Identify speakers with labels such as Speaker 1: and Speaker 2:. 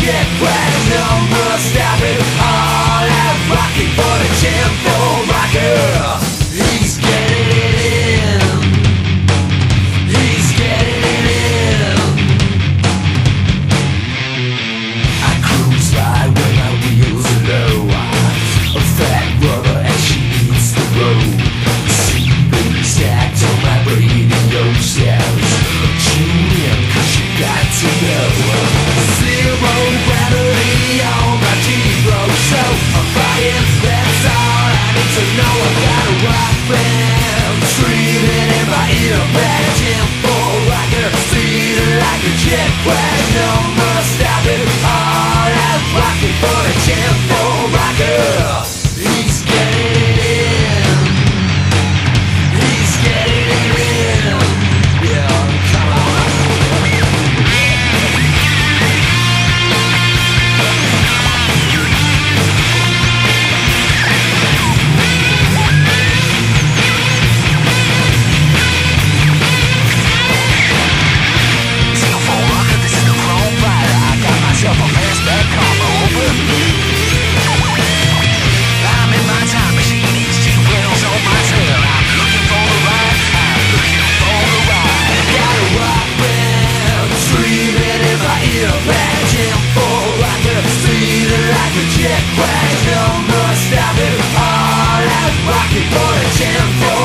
Speaker 1: jet wagon, no more stopping. All out rocking for the tempo rocker. He's getting it in. He's getting it in. I cruise by when my wheels are low. A fat rubber and she eats the road. See baby stacked on my radio cells. Tune in cause you got to know. Zero gravity on my T-Bro. So I'm flying, that's all I need to know. I got a rock band screaming in my ear. Bad tempo rocker, feeling like a jet wagon. No more stopping, all out rocking for the tempo rocker. He's getting it in. He's getting it in. Yeah, come on. Jet wagon, no more stopping. All out rocking for the tempo